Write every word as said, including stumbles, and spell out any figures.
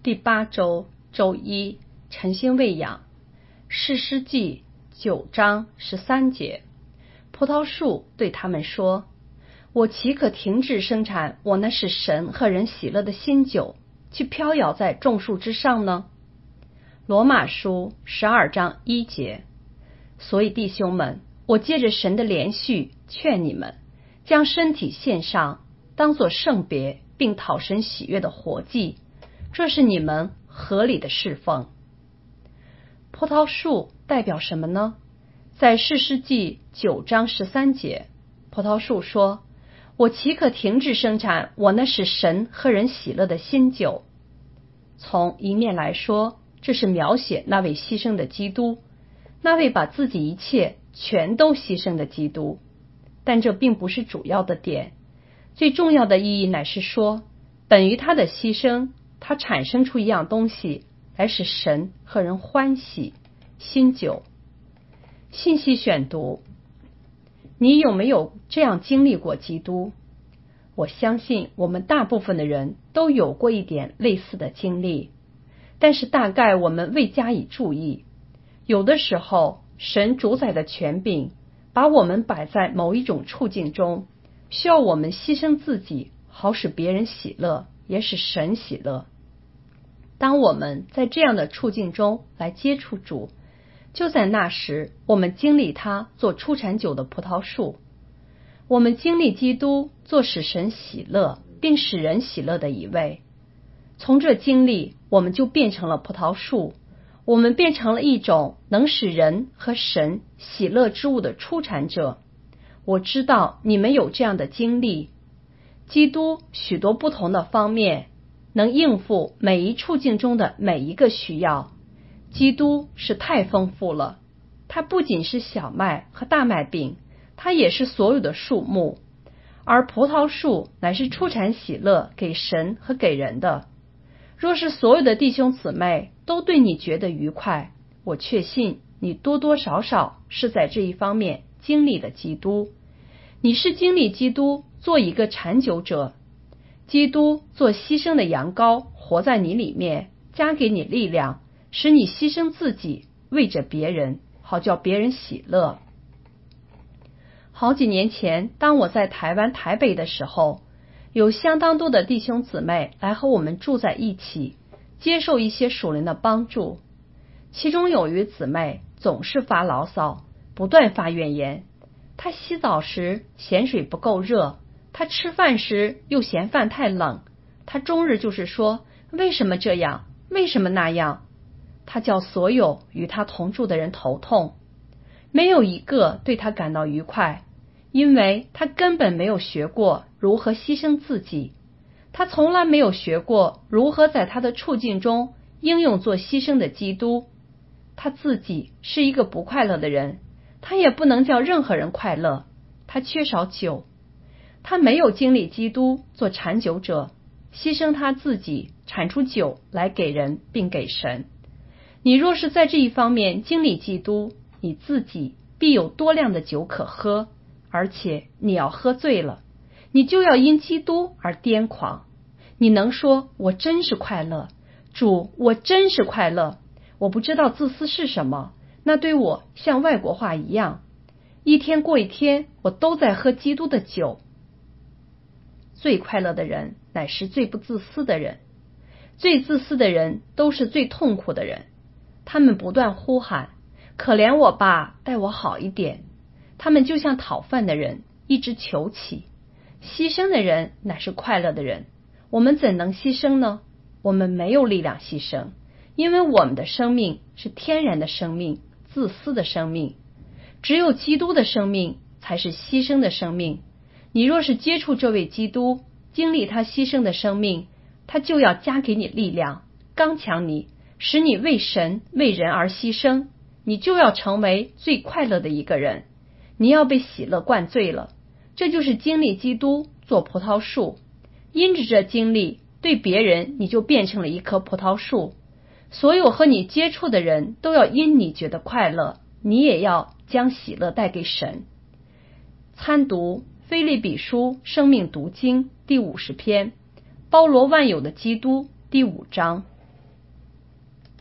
第八周周一，晨星喂养。士师记九章十三节，葡萄树对他们说：我岂可停止生产我那使神和人喜乐的新酒，去飘摇在众树之上呢？罗马书十二章一节。所以弟兄们，我借着神的连续劝你们，将身体献上，当作圣别并讨神喜悦的活祭，这是你们合理的侍奉。葡萄树代表什么呢？在士师记九章十三节，葡萄树说：我岂可停止生产我那使神和人喜乐的新酒？从一面来说，这是描写那位牺牲的基督，那位把自己一切全都牺牲的基督。但这并不是主要的点，最重要的意义乃是说，本于他的牺牲，他产生出一样东西来使神和人欢喜，新酒。信息选读：你有没有这样经历过基督？我相信我们大部分的人都有过一点类似的经历，但是大概我们未加以注意。有的时候，神主宰的权柄把我们摆在某一种处境中，需要我们牺牲自己，好使别人喜乐，也使神喜乐。当我们在这样的处境中来接触主，就在那时，我们经历他做出产酒的葡萄树，我们经历基督做使神喜乐并使人喜乐的一位。从这经历，我们就变成了葡萄树，我们变成了一种能使人和神喜乐之物的出产者。我知道你们有这样的经历。基督许多不同的方面能应付每一处境中的每一个需要。基督是太丰富了，它不仅是小麦和大麦饼，它也是所有的树木，而葡萄树乃是出产喜乐给神和给人的。若是所有的弟兄姊妹都对你觉得愉快，我确信你多多少少是在这一方面经历了基督。你是经历基督做一个产酒者，基督做牺牲的羊羔活在你里面，加给你力量，使你牺牲自己，为着别人，好叫别人喜乐。好几年前，当我在台湾台北的时候，有相当多的弟兄姊妹来和我们住在一起，接受一些属灵的帮助。其中有一位姊妹总是发牢骚，不断发怨言。她洗澡时嫌水不够热，她吃饭时又嫌饭太冷，她终日就是说为什么这样，为什么那样。她叫所有与她同住的人头痛，没有一个对她感到愉快，因为她根本没有学过如何牺牲自己，她从来没有学过如何在她的处境中应用做牺牲的基督。她自己是一个不快乐的人，她也不能叫任何人快乐，她缺少酒，她没有经历基督做产酒者，牺牲她自己产出酒来给人并给神。你若是在这一方面经历基督，你自己必有多量的酒可喝，而且你要喝醉了，你就要因基督而癫狂。你能说我真是快乐，主，我真是快乐，我不知道自私是什么，那对我像外国话一样，一天过一天，我都在喝基督的酒。最快乐的人乃是最不自私的人，最自私的人都是最痛苦的人。他们不断呼喊，可怜我吧，待我好一点。他们就像讨饭的人，一直求乞。牺牲的人乃是快乐的人。我们怎能牺牲呢？我们没有力量牺牲，因为我们的生命是天然的生命，自私的生命。只有基督的生命才是牺牲的生命。你若是接触这位基督，经历他牺牲的生命，他就要加给你力量，刚强你，使你为神为人而牺牲，你就要成为最快乐的一个人。你要被喜乐灌醉了，这就是经历基督做葡萄树。因着这经历，对别人你就变成了一棵葡萄树。所有和你接触的人都要因你觉得快乐，你也要将喜乐带给神。参读腓立比书生命读经第五十篇，包罗万有的基督第五章。